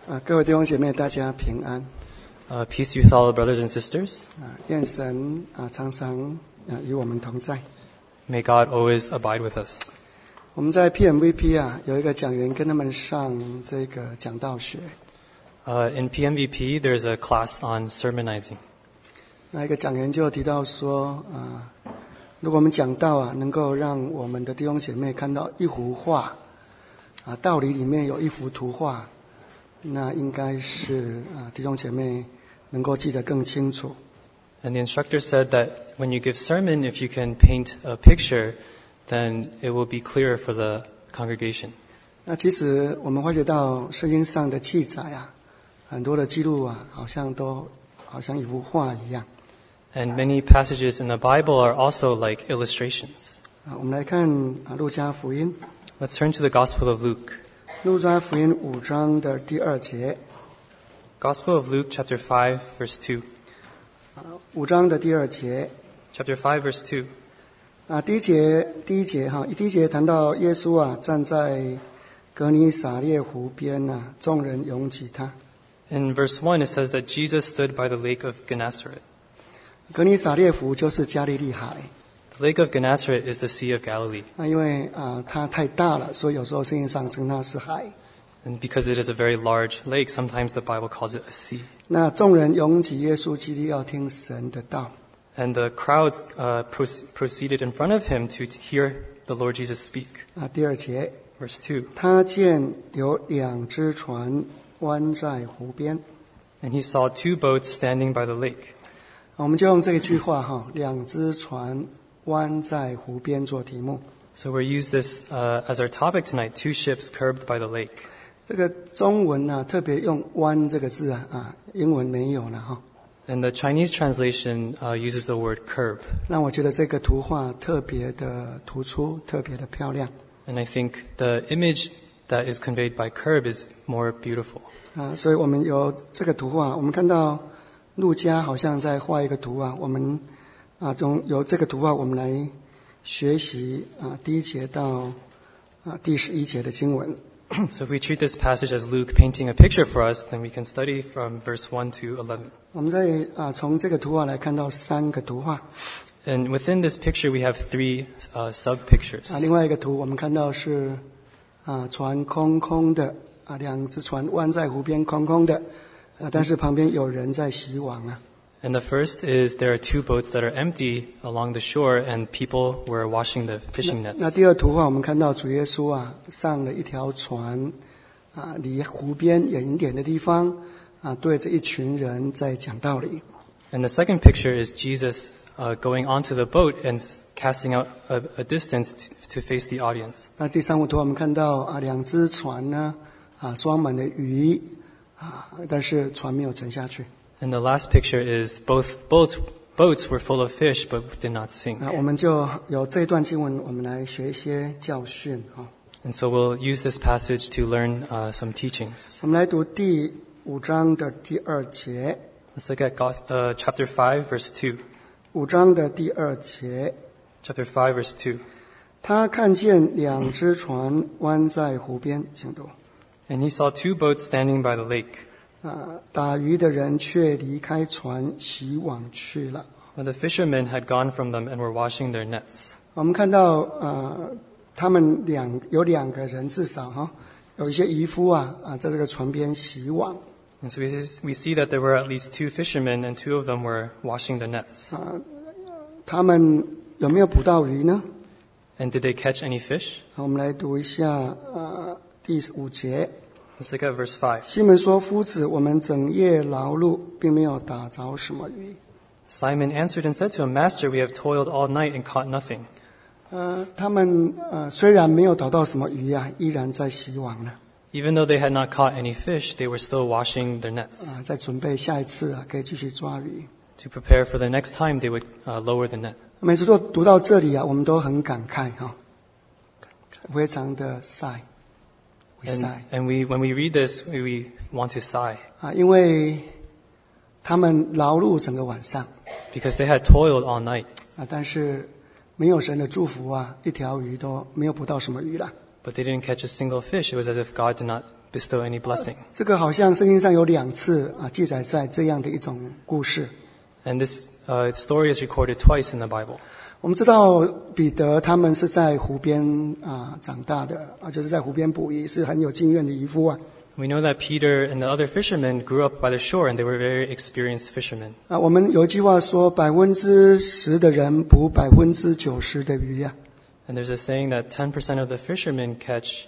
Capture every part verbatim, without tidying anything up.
啊，各位弟兄姐妹，大家平安。 Uh, peace with all brothers and sisters. 啊，愿神啊常常啊与我们同在。 May God always abide with us. 我们在 P M V P 啊有一个讲员跟他们上这个讲道学。 Uh, in P M V P, there's a class on sermonizing. 那一个讲员就提到说啊，如果我们讲道啊，能够让我们的弟兄姐妹看到一幅画啊，道理里面有一幅图画，那应该是啊弟兄姐妹能够记得更清楚。 And the instructor said that when you give sermon, if you can paint a picture, then it will be clearer for the congregation. 那其实我们发觉到圣经上的记载啊，很多的记录啊，好像都好像一幅画一样。 And many passages in the Bible are also like illustrations. 啊，我们来看啊路加福音。 Let's turn to the Gospel of Luke. 路加福音五章的第二节。 Gospel of Luke, chapter five, verse two. 啊，五章的第二节。 Chapter five, verse two. 啊，第一节，第一节哈，第一节谈到耶稣啊，站在格尼撒列湖边啊，众人拥挤他。 In verse one, it says that Jesus stood by the lake of Gennesaret. 格尼撒列湖就是加利利海。 The lake of Gennesaret is the Sea of Galilee. 那因为啊它太大了，所以有时候圣经上称它是海。 And because it is a very large lake, sometimes the Bible calls it a sea. 那众人拥挤耶稣基督要听神的道。 And the crowds uh, proceeded in front of him to hear the Lord Jesus speak. 啊，第二节。 Verse two. 他见有两只船湾在湖边。 And he saw two boats standing by the lake. 我们就用这一句话哈，两只船湾在湖边做题目。 So we use this uh, as our topic tonight, two ships curbed by the lake. 这个中文呢、啊，特别用湾这个字啊，啊，英文没有了哈。 And the Chinese translation uh, uses the word curb. 让我觉得这个图画特别的突出，特别的漂亮。 And I think the image that is conveyed by curb is more beautiful. 啊，所以我们有这个图画，我们看到路加好像在画一个图啊，我们啊从由这个图画我们来学习啊第一节到啊第十一节的经文。 So if we treat this passage as Luke painting a picture for us, then we can study from verse one to eleven. 我们在啊从这个图画来看到三个图画。 And within this picture, we have three uh, sub-pictures. 啊，另外一个图我们看到是啊船空空的啊，两只船湾在湖边空空的啊，但是旁边有人在洗网啊。 And the first is there are two boats that are empty along the shore, and people were washing the fishing 那 nets. 那第二图画我们看到主耶稣啊上了一条船啊，离湖边远一点的地方啊，对着一群人在讲道理。 And the second picture is Jesus uh, going onto the boat and casting out a, a distance to, to face the audience. 那第三幅图我们看到啊两只船呢啊装满了鱼啊，但是船没有沉下去。 And the last picture is both boats, boats were full of fish but did not sink. 那我们就有这段经文，我们来学一些教训啊。 And so we'll use this passage to learn uh, some teachings. 我们来读第五章的第二节。 Let's look at Gos- uh, chapter five, verse two. 五章的第二节， Chapter five, verse two. 他看见两只船湾在湖边，请读。 And he saw two boats standing by the lake. 啊，打鱼的人却离开船洗网去了。 But the fishermen had gone from them and were washing their nets. 我们看到，呃，他们两有两个人至少哈，有一些渔夫啊啊，在这个船边洗网。 And so we, we see that there were at least two fishermen, and two of them were washing the nets. 啊，他们有没有捕到鱼呢？ And did they catch any fish? 好，我们来读一下呃第五节。 Let's look at verse five. 西门说：“夫子，我们整夜劳碌，并没有打着什么鱼。” Simon answered and said to him, Master, we have toiled all night and caught nothing. 呃，他们呃虽然没有打到什么鱼啊，依然在洗网呢。 Even though they had not caught any fish, they were still washing their nets. 啊，在准备下一次啊，可以继续抓鱼。 To prepare for the next time, they would uh, lower the net. 每次都读到这里啊，我们都很感慨哈、哦，非常的 sigh， we And, sigh and we, when we read this, we, we want to sigh 啊，因为他们劳碌整个晚上 because they had toiled all night. 啊，但是没有神的祝福啊，一条鱼都没有捕到什么鱼啦。 But they didn't catch a single fish. It was as if God did not bestow any blessing. 这个好像圣经上有两次啊记载在这样的一种故事。 And this uh, story is recorded twice in the Bible. 我们知道彼得他们是在湖边啊长大的啊，就是在湖边捕鱼，是很有经验的渔夫啊。 We know that Peter and the other fishermen grew up by the shore, and they were very experienced fishermen. 啊，我们有一句话说，百分之十的人捕百分之九十的鱼啊。 And there's a saying that ten percent of the fishermen catch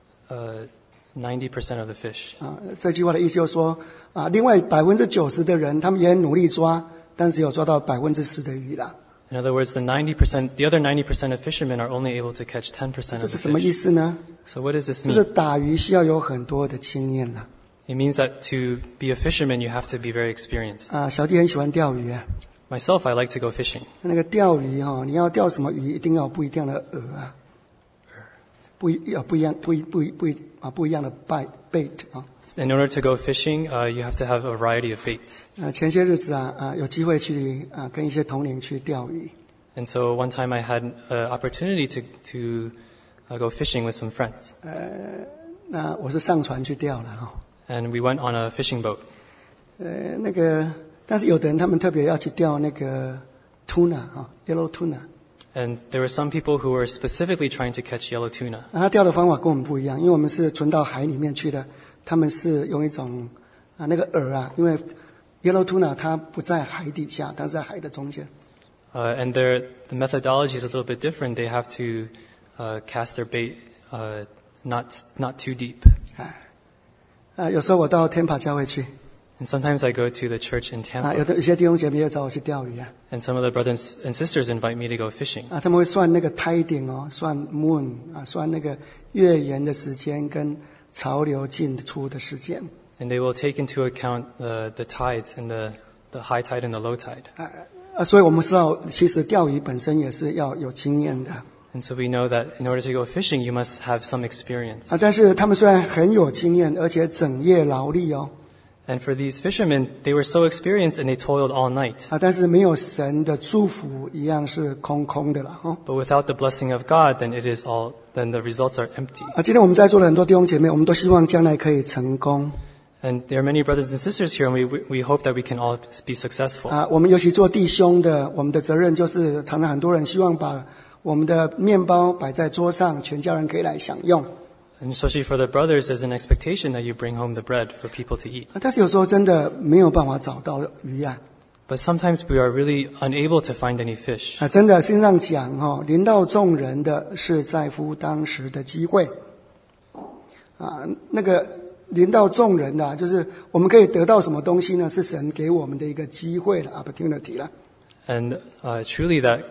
uh, ninety percent of the fish. 啊，这句话的意思就是说，啊，另外百分之九十的人，他们也很努力抓，但只有抓到百分之十的鱼啦。 In other words, the ninety percent, the other ninety percent of fishermen are only able to catch ten percent 这 of 是 the 什么意 fish. 思呢？ So what does this 就是 mean? 打鱼需要有很多的经验呐。 It means that to be a fisherman, you have to be very experienced. 啊，小弟很喜欢钓鱼啊。 Myself, I like to go fishing. 那个钓鱼哈、哦，你要钓什么鱼，一定要有不一样的饵啊，不一要不一样不一不一不一啊不一样的 bait bait 啊。 In order to go fishing, uh, you have to have a variety of baits. 啊，前些日子啊啊有机会去啊跟一些同龄去钓鱼。 And so one time I had an opportunity to, to uh, go fishing with some friends. 那我是上船去钓了哈、 And we went on a fishing boat. 呃，那个，但是有的人他们特别要去钓那个 tuna 啊 ，yellow tuna。 And there were some people who were specifically trying to catch yellow tuna. 那他钓的方法跟我们不一样，因为我们是存到海里面去的，他们是用一种啊那个饵啊，因为 yellow tuna 它不在海底下，它是在海的中间。 Uh, and their, the methodology is a little bit different. They have to uh, cast their bait uh, not, not too deep. 啊，有时候我到天跑教会去， And sometimes I go to the church in 啊，有 Tampa, 的有些弟兄姐妹也找我去钓鱼啊， and some of the brothers and sisters invite me to go fishing. 啊，他们会算那个 tiding 哦，算 moon 啊，算那个月圆的时间跟潮流进出的时间。 And they will take into account the, the tides and the, the high tide and the low tide. 啊，所以我们知道，其实钓鱼本身也是要有经验的。 And so we know that in order to go fishing, you must have some experience. 啊，但是他们虽然很有经验，而且整夜劳力哦， And for these fishermen, they were so experienced and they toiled all night. 啊，但是没有神的祝福，一样是空空的了哦。 But without the blessing of God, then it is all, then the results are empty. 啊，今天我们在座的很多弟兄姐妹，我们都希望将来可以成功。 And there are many brothers and sisters here, and we, we hope that we can all be successful. 啊，我们尤其做弟兄的，我们的责任就是常常很多人希望把我们的面包摆在桌上，全家人可以来享用。 And especially for the brothers, there's an expectation that you bring home the bread for people to eat. 啊，但是有时候真的没有办法找到鱼啊。 But sometimes we are really unable to find any fish. 啊，真的，圣经上讲哦，临到众人的是在乎当时的机会。啊，那个临到众人的、啊，就是我们可以得到什么东西呢？是神给我们的一个机会了 ，opportunity 了。 And uh, truly that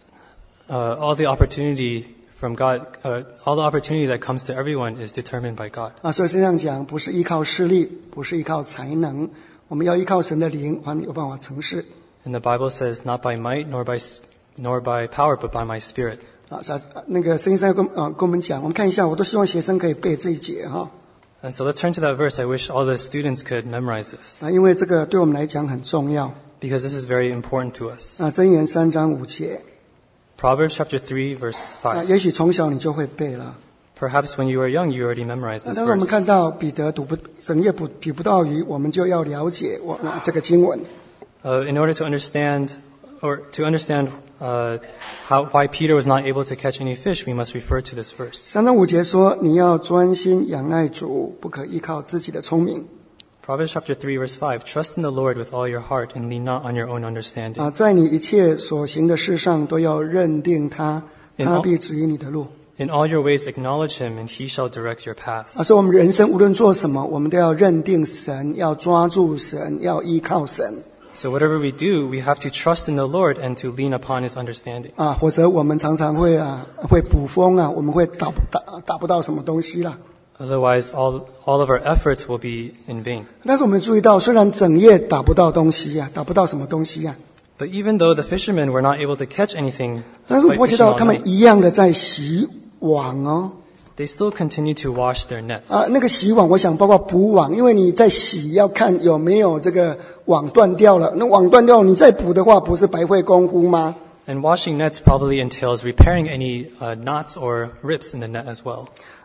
uh, all the opportunity from God, uh, all the opportunity that comes to everyone is determined by God. 啊，所以圣经上讲，不是依靠势力，不是依靠才能，我们要依靠神的灵，才有办法成事。 And the Bible says, not by might nor by s- nor by power, but by my Spirit. 啊，是啊那个圣经上跟啊跟我们讲，我们看一下，我都希望学生可以背这一节哈。 And so let's turn to that verse. I wish all the students could memorize this 啊，因为这个对我们来讲很重要。 because this is very important to us. 啊，箴言三章五节， Proverbs chapter three, verse 啊， five. 也许从小你就会背了。 Perhaps when you were young, you already memorized 啊 this 但是我们 verse. 看到彼得读不整夜不比不到鱼，我们就要了解我、啊、这个经文。 Uh, in order to understand, or to understand uh, how, why Peter was not able to catch any fish, we must refer to this verse. 三章五节说，你要专心仰赖主，不可依靠自己的聪明。 Proverbs chapter three, verse five. Trust in the Lord with all your heart and lean not on your own understanding. 啊，在你一切所行的事上都要认定他， In 他 all- 必指引你的路。 In all your ways acknowledge him, and he shall direct your 啊， paths. 所以我们人生无论做什么，我们都要认定神，要抓住神，要依靠神。 So whatever we do, we have to trust in the Lord and to lean upon his understanding. 啊，否则我们常常会啊会捕风啊，我们会打不打打不到什么东西啦。 Otherwise, all, all of our efforts will be in vain. 但是我们注意到，虽然整夜打不到东西啊，打不到什么东西啊， But even though the fishermen were not able to catch anything, 但是我 despite 发觉 fishing 到 all 他们 night, 一样的在洗网哦。 they still continue to wash their nets. 啊，那个洗网，我想包括补网，因为你在洗要看有没有这个网断掉了。那网断掉，你再补的话，不是白费功夫吗？ And washing nets probably entails repairing any uh, knots or rips in the net as well.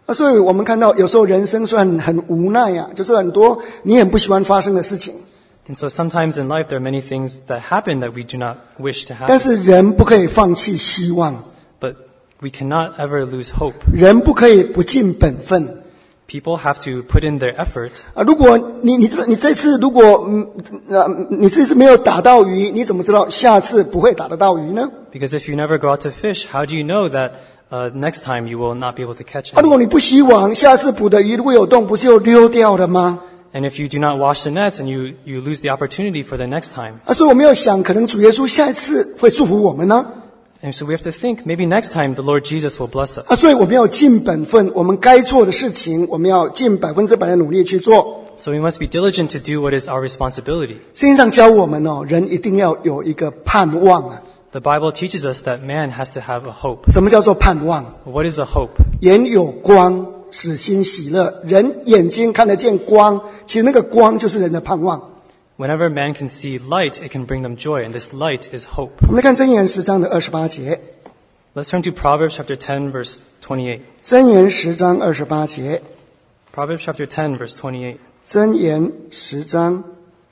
啊，所以我们看到有时候人生虽然很无奈啊，就是很多你很不喜欢发生的事情。 And so sometimes in life there are many things that happen that we do not wish to 但 happen. 是人不可以放弃希望， But we cannot ever lose hope. 人不可以不尽本分。 People have to put in their effort. 啊，如果你你知道你这次如果嗯呃你这次没有打到鱼，你怎么知道下次不会打得到鱼呢？ Because if you never go out to fish, how do you know that uh, next time you will not be able to catch 啊，如 any? 果你不洗网，下次捕的鱼如果有洞，不是又溜掉了吗？ And if you do not wash the nets and you, you lose the opportunity for the next time. 啊，所以我们要想，可能主耶稣下一次会祝福我们呢。 And so we have to think, maybe next time the Lord Jesus will bless us. 啊，所以我们要尽本分，我们该做的事情，我们要尽百分之百的努力去做。 So we must be diligent to do what is our responsibility. 圣经上教我们哦，人一定要有一个盼望啊。 The Bible teaches us that man has to have a hope. 什么叫做盼望？ What is a hope? 眼有光，使心喜乐。人眼睛看得见光，其实那个光就是人的盼望。 Whenever man can see light, it can bring them joy, and this light is hope. 我们来看箴言十章的二十八节。 Let's turn to Proverbs chapter ten, verse twenty-eight. 箴言十章二十八节。 Proverbs chapter ten, verse twenty-eight. 箴言十章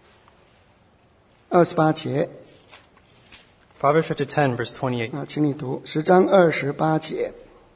二十八节 Proverbs chapter ten, verse twenty-eight. 啊，请你读十章二十八节。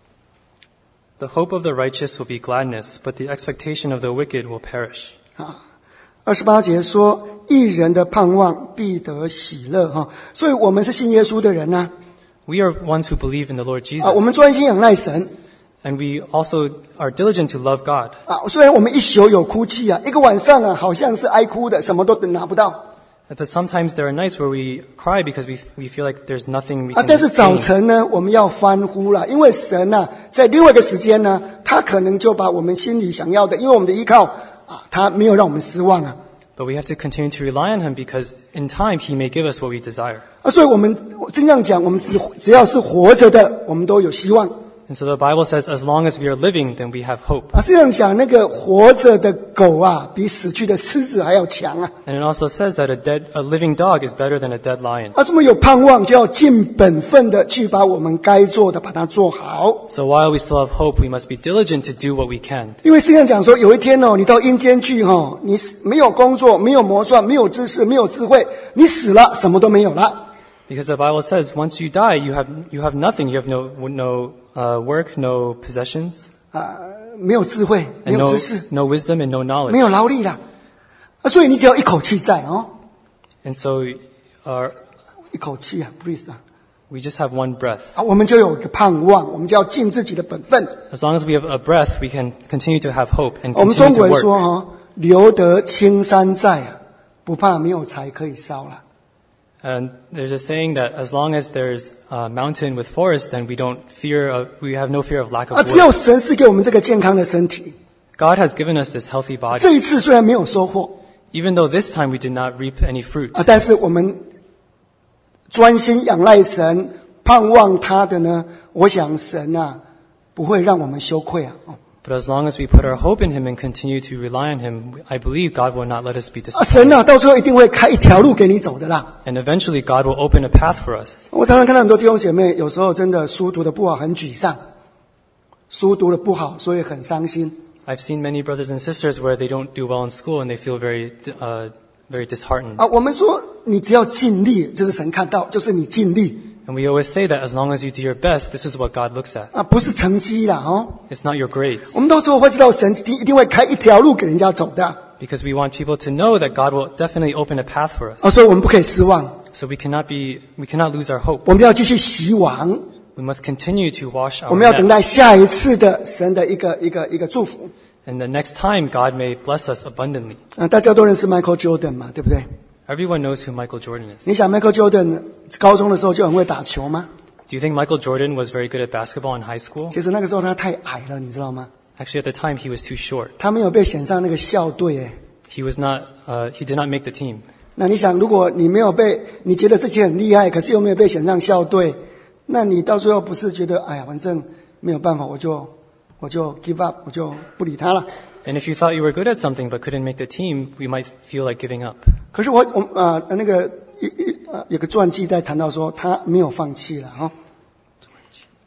The hope of the righteous will be gladness, but the expectation of the wicked will perish. 啊，二十八节说，义人的盼望必得喜乐哈。所以我们是信耶稣的人呐、 We are ones who believe in the Lord 啊，我们 Jesus, 专心仰赖神 and we also are diligent to love God. 啊。虽然我们一宿有哭泣啊，一个晚上啊，好像是哀哭的，什么都拿不到 But sometimes there are nights where we cry because we, we feel like there's nothing we 啊。 can 但是早 gain. 晨呢，我们要欢呼了，因为神呐、在另外一个时间呢，他可能就把我们心里想要的，因为我们的依靠啊，他没有让我们失望啊。 But we have to continue to rely on Him because in time He may give us what we desire. 啊，所以我们真这样讲，我们只只要是活着的，我们都有希望。 And so the Bible says, as long as we are living, then we have hope. 啊，这样讲，那个活着的狗啊，比死去的狮子还要强啊！ And it also says that a dead, a living dog is better than a dead lion. 啊，所以我们有盼望，就要尽本分的去把我们该做的把它做好。 So while we still have hope, we must be diligent to do what we can. 因为圣经讲说，有一天哦，你到阴间去哦，你死没有工作，没有谋算，没有知识，没有智慧，你死了，什么都没有了。 Because the Bible says, once you die, you have, you have nothing. You have no, no uh, work, no possessions, 啊，没有智慧，没 and 有 no, 知识， no wisdom, and no 没 knowledge. 有劳力了。啊，所以你只要一口气在哦， And so our, 一口气啊 ，breathe 啊， we just have one breath. 啊，我们就有一个盼望，我们就要尽自己的本分。 As long as we have a breath, we can continue to have hope and 我们中 continue 国 to 人说 work. 哈，留得青山在啊，不怕没有柴可以烧了。 And there's a saying that as long as there's a mountain with forest, then we don't fear, of, we have no fear of lack 啊， of 只有 wood. 神是给我们这个健康的身体。 God has given us this healthy body. 这一次虽然没有收获 Even though this time we did not reap any fruit. 啊，但是我们专心仰赖神，盼望他的呢，我想神啊不会让我们羞愧啊。哦 But as long as we put our hope in Him and continue to rely on Him, I believe God will not let us be 啊，神 disappointed. 啊，到最后一定会开一条路给你走的啦。 And eventually God will open a path for us. 我常常看到很多弟兄姐妹，有时候真的书读的不好，很沮丧；书读的不好，所以很伤心。 I've seen many brothers and sisters where they don't do well in school and they feel very, uh, very disheartened. 啊，我们说你只要尽力，这是神看到，就是你尽力 And we always say that as long as you do your best, this is what God looks at. 啊，不是成绩啦哦。 It's not your grades. 我们到时候会知道神一定一定会开一条路给人家走的 Because we want people to know that God will definitely open a path for us. 啊，所以我们不可以失望， So we cannot be, we cannot lose our hope. 我们要继续希望， We must continue to wash 我 our 们要等 nets. 待下一次的神的一个一个一个祝福。 And the next time God may bless us abundantly. 啊，大家都认识 Michael Jordan 嘛，对不对？ Everyone knows who Michael Jordan is. 你想 Michael Jordan 高中的时候就很会打球吗？ Do you think Michael Jordan was very good at basketball in high school? 其实那个时候他太矮了，你知道吗？ Actually, at the time, he was too short. 他没有被选上那个校队诶。 He was not, uh, he did not make the team. 那你想，如果你没有被，你觉得自己很厉害，可是又没有被选上校队，那你到最后不是觉得，哎呀，反正没有办法，我就我就 give up，我就不理他了。 And if you thought you were good at something but couldn't make the team, we might feel like giving up. 可是我我啊、呃、那个一一呃有个传记在谈到说他没有放弃了哈、哦，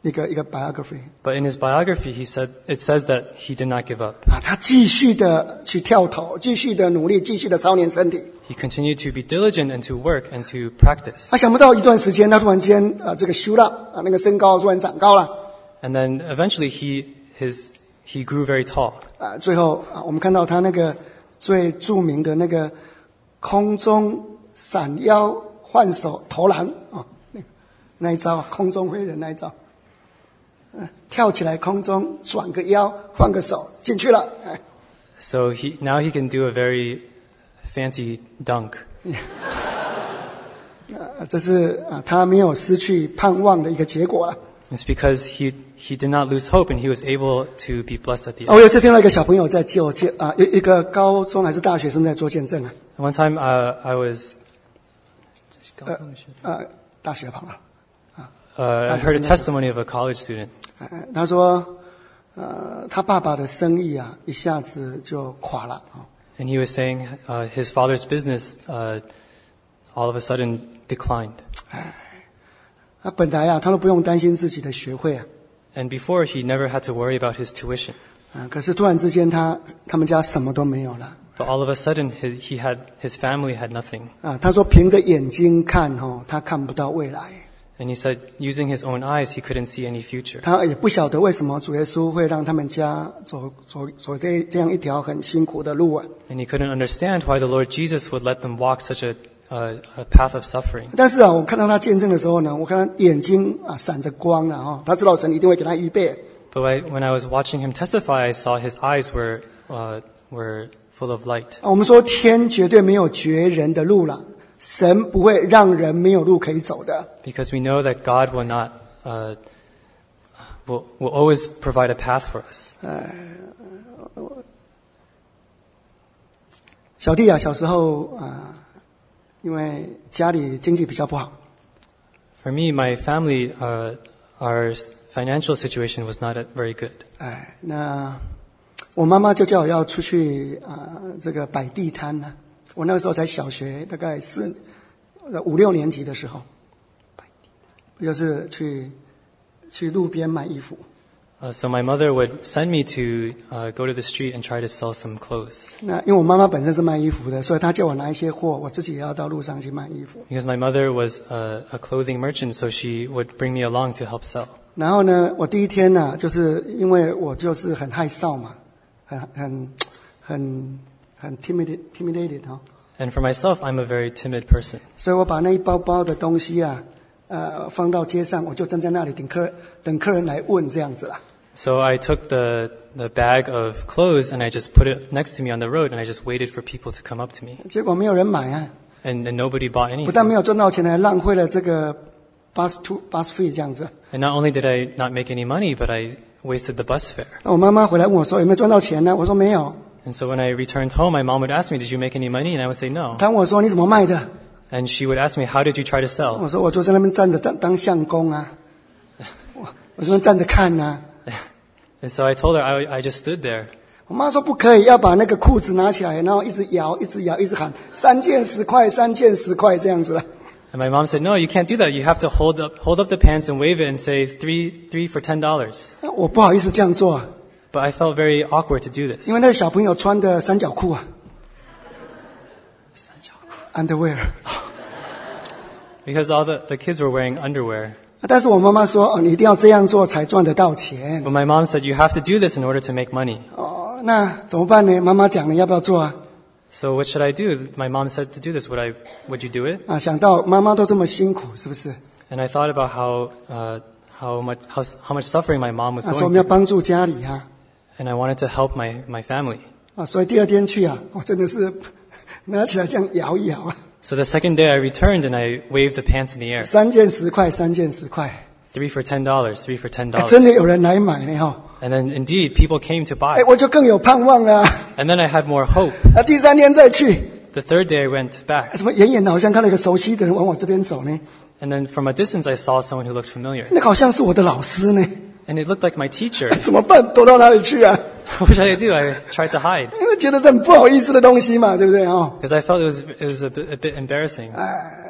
一个一个 biography But in his biography, he said it says that he did not give up. 啊，他继续的去跳投，继续的努力，继续的操练身体。 He continued to be diligent and to work and to practice. 他想不到一段时间，他突然间啊，这个修了啊，那个身高突然长高了 And then eventually he his he grew very tall. 啊。最后啊，我们看到他那个最著名的那个空中闪腰换手投篮啊，那那一招，空中飞人那一招。跳起来空中转个腰换个手进去了。 So he now he can do a very fancy dunk. 这是啊他没有失去盼望的一个结果了。 It's because he he did not lose hope and he was able to be blessed at the 我 end. 有一次听到一个小朋友在做见啊一一个高中还是大学生在做见证啊 One time uh, I was 呃大学旁啊 uh, I heard a testimony of a college student. 呃他说呃他爸爸的生意啊一下子就垮了啊 And he was saying uh, his father's business uh, all of a sudden declined. 他本来啊他都不用担心自己的学费啊 And before, he never had to worry about his tuition. 啊可是突然之间他他们家什么都没有了 But all of a sudden, he, he had his family had nothing. 啊他说凭着眼睛看哦他看不到未来 And he said, using his own eyes, he couldn't see any future. 他也不晓得为什么主耶稣会让他们家走走走这这样一条很辛苦的路啊 And he couldn't understand why the Lord Jesus would let them walk such a, a, a path of suffering. 但是啊我看到他见证的时候呢我看他眼睛啊闪着光了哦他知道神一定会给他预备 But I, when I was watching him testify, I saw his eyes were uh, were full of light. 我们说天绝对没有绝人的路了神不会让人没有路可以走的 Because we know that God will not uh, will will always provide a path for us. 小弟啊小时候啊因为家里经济比较不好 For me, my family, uh, our financial situation was not very good. 哎那我妈妈就叫我要出去啊这个摆地摊呢我那个时候才小学大概四五六年级的时候就是去去路边卖衣服 Uh, so my mother would send me to uh, go to the street and try to sell some clothes. 那因为我妈妈本身是卖衣服的所以她叫我拿一些货我自己也要到路上去卖衣服 Because my mother was a, a clothing merchant, so she would bring me along to help sell. 然后呢我第一天呢、啊、就是因为我就是很害臊嘛很很很很 timid intimidated 哦 And for myself, I'm a very timid person. 所以我把那一包包的东西啊呃放到街上我就站在那里等客等客人来问这样子啦 So I took the, the bag of clothes and I just put it next to me on the road and I just waited for people to come up to me. 结果没有人买啊 And, and nobody bought 不但没 anything. 有赚到钱还浪费了这个 bus to bus fee 这样子 And not only did I not make any money, but I wasted the bus fare. 那我妈妈回来问我说有没有赚到钱呢我说没有 And so when I returned home, my mom would ask me, did you make any money? And I would say no. 她问我说你怎么卖的 And she would ask me, how did you try to 我 sell? 说我就在那边站着站当相公啊我我在那边站着看啊 And so I told her, I, I just stood there. 我妈说不可以要把那个裤子拿起来然后一直摇一直摇一直喊三件十块三件十块这样子 And my mom said, no, you can't do that. You have to hold up, hold up the pants and wave it and say three, three for ten dollars. 我不好意思这样做啊 But I felt very awkward to do this. 因为那个小朋友穿的三角裤啊 underwear Because all the, the kids were wearing underwear. 但是我妈妈说哦你一定要这样做才赚得到钱 But my mom said, you have to do this in order to make money. 哦那怎么办呢妈妈讲了要不要做啊 So what should I do? My mom said to do this. Would I, would you do it? 啊想到妈妈都这么辛苦是不是 And I thought about how, uh, how much, how, how much suffering my mom was 啊说我 going 们要 through. 帮助家里啊 And I wanted to help my, my family. 啊所以第二天去啊我真的是拿起来这样摇一摇啊 So the second day I returned and I waved the pants in the air. 三件十块三件十块 Three for ten dollars, three for ten 哎 dollars. 真的有人来买呢哈 And then indeed, people came to 哎 buy. 我就更有盼望了啊 And then I had more hope. 啊第三天再去 The third day I went back. 什么远远的好像看到一个熟悉的人往我这边走呢 And then from a distance I saw someone who looked familiar. 那个好像是我的老师呢 And it looked like my teacher. 怎么办躲到哪里去啊 What should I do? I tried to hide. 因为觉得这很不好意思的东西嘛对不对哦 Because I felt it was, it was a bit, a bit embarrassing. 哎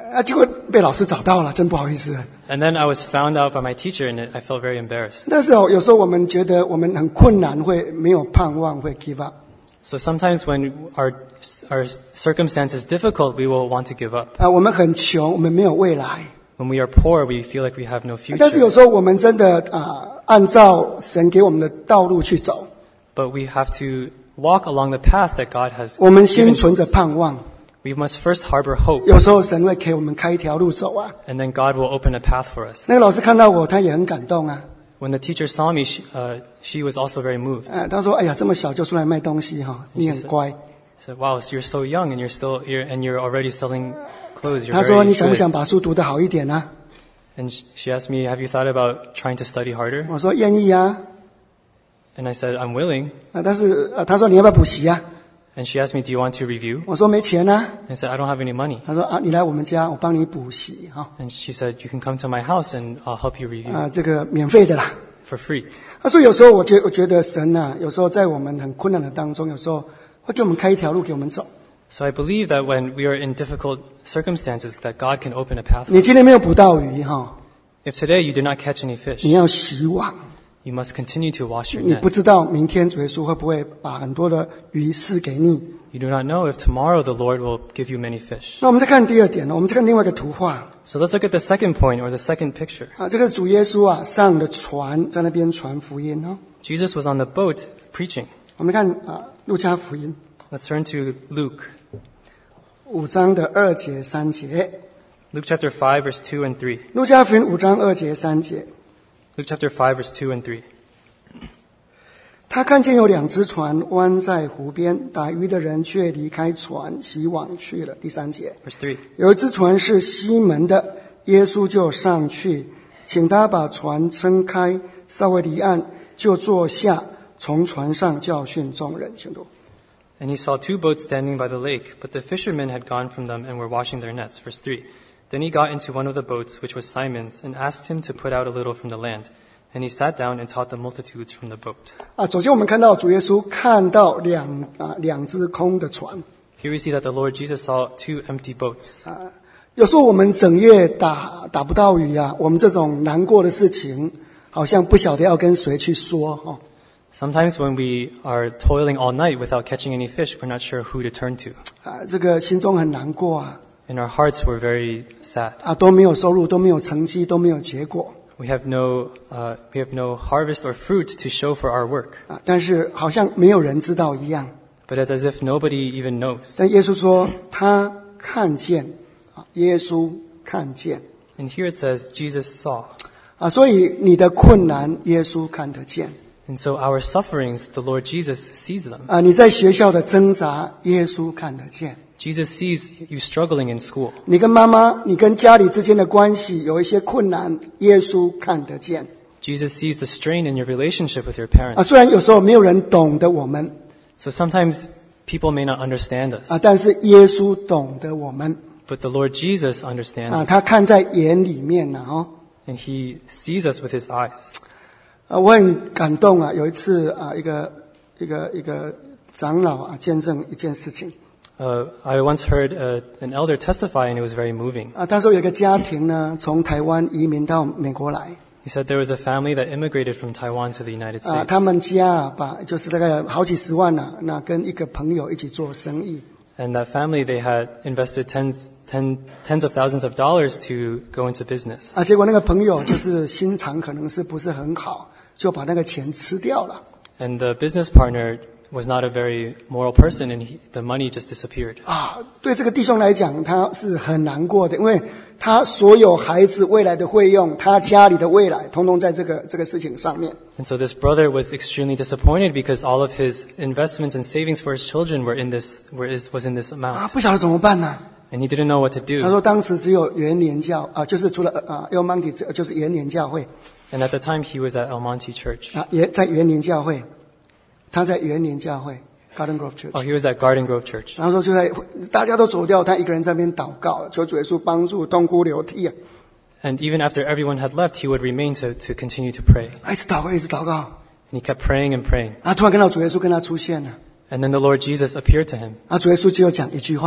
啊，结果被老师找到了，真不好意思。 And then I was found out by my teacher, and it, I felt very embarrassed. 但是哦，有时候我们觉得我们很困难，会没有盼望，会 give up。 So sometimes when our our circumstance is difficult, we will want to give up. 啊，我们很穷，我们没有未来。 When we are poor, we feel like we have no 但是 future. 有时候我们真的啊，按照神给我们的道路去走， But we have to walk along the path that God has 我们心 given to 存着 us. 盼望。 We must first harbor hope, 有时候神会给我们开一条路走啊。 and then God will open a path for us. 那个老师看到我，他也很感动啊。 When the teacher saw me, she, uh, she was also very moved. 呃，他说：“哎呀，这么小就出来卖东西哈，你很乖。” She said, "Wow, so you're so young, and you're still you're, and you're already selling clothes. You're 他说：“ very 你想不 good." 想把书读得好一点呢？” And sh- she asked me, "Have you thought about trying to study harder?" 我说：“愿意啊。 And I said, "I'm willing." ” 啊，但是呃，他说：“你要不要补习啊 And she asked me, "Do you want to review?" 我说：“没钱啊。 And I said, "I don't have any money." ” 他说：“啊，你来我们家，我帮你补习哈。 And she said, "You can come to my house, and I'll help you review 啊，这个免费的啦。” for free." 他说：“有时候我觉我觉得神呐、啊，有时候在我们很困难的当中，有时候会给我们开一条路给我们走。 So I believe that when we are in difficult circumstances, that God can open a path. 你今天没有捕到鱼哈， If today you did not catch any 你 fish, 要希望， you must continue to wash your 你不 net. 知道明天主耶稣会不会把很多的鱼赐给你。 You do not know if tomorrow the Lord will give you many fish. 那我们再看第二点呢，我们再看另外一个图画 So let's look at the second point, or the second picture. 啊，这个主耶稣啊上的船在那边传福音哈。 Jesus was on the boat preaching. 我们看啊路加福音 Let's turn to Luke. 五章的二节三节， Luke chapter five, verse two and three. 路加福音五章二节三节， Luke chapter five, verse two and three. 他看见有两只船弯在湖边，打鱼的人却离开船洗网去了。第三节， Verse three. 有一只船是西门的，耶稣就上去，请他把船撑开，稍微离岸，就坐下，从船上教训众人。请读。 And he saw two boats standing by the lake, but the fishermen had gone from them and were washing their nets. Verse three. Then he got into one of the boats, which was Simon's, and asked him to put out a little from the land. And he sat down and taught the multitudes from the boat. 啊，首先我们看到主耶稣看到两啊两只空的船。 Here we see that the Lord Jesus saw two empty boats. 有时候我们整夜打打不到鱼啊，我们这种难过的事情，好像不晓得要跟谁去说哦。 Sometimes when we are toiling all night without catching any fish, we're not sure who to turn to. 啊，这个心中很难过啊， And our hearts were very sad. 啊都没有收入，都没有成绩，都没有结果 We have no, uh, we have no harvest or fruit to show for our work. 啊，但是好像没有人知道一样。 But it's as if nobody even knows. 但耶稣说他看见啊，耶稣看见 And here it says, Jesus saw. 啊，所以你的困难，耶稣看得见 And so our sufferings, the Lord Jesus sees them. 啊，你在学校的挣扎，耶稣看得见。 Jesus sees you struggling in school. 你跟妈妈、你跟家里之间的关系有一些困难，耶稣看得见 Jesus sees the strain in your relationship with your 啊。 parents. 虽然有时候没有人懂得我们 So sometimes people may not understand 啊， us, 但是耶稣懂得我们 but the Lord Jesus understands 啊，他 us. 看在眼里面呢哦。 And he sees us with his eyes. 啊，我很感动啊！有一次啊，一个一个一个长老啊，见证一件事情 Uh, I once heard uh, an elder testify, and it was very moving. 啊。他说有一个家庭呢，从台湾移民到美国来 He said there was a family that immigrated from Taiwan to the United 啊， States. 他们家啊，把就是大概好几十万啊，那跟一个朋友一起做生意 And that family, they had invested tens, ten, tens of thousands of dollars to go into business. 啊，结果那个朋友就是心肠可能是不是很好，就把那个钱吃掉了 And the business partner was not a very moral person, and he, the money just disappeared. 啊。对这个弟兄来讲，他是很难过的，因为他所有孩子未来的费用，他家里的未来，通通在这个这个事情上面。 And so this brother was extremely disappointed because all of his investments and savings for his children were in this, were is, was in this 啊， amount. 不晓得怎么办呢、 And he didn't know what to 他 do. 说当时只有元年教啊，就是除了啊 El Monte 就是元年教会 And at the time, he was at El Monte Church. 啊，也在元年教会，他在元年教会 Garden Grove Church。 Oh, he was at Garden Grove Church. 然后说就在大家都走掉，他一个人在那边祷告，求主耶稣帮助，痛哭流涕啊， And even after everyone had left, he would remain to, to continue to pray. 一直祷告，一直祷告。 And he kept praying and praying. 啊，突然看到主耶稣跟他出现了， And then the Lord Jesus appeared to him. 啊，主耶稣只有讲一句话，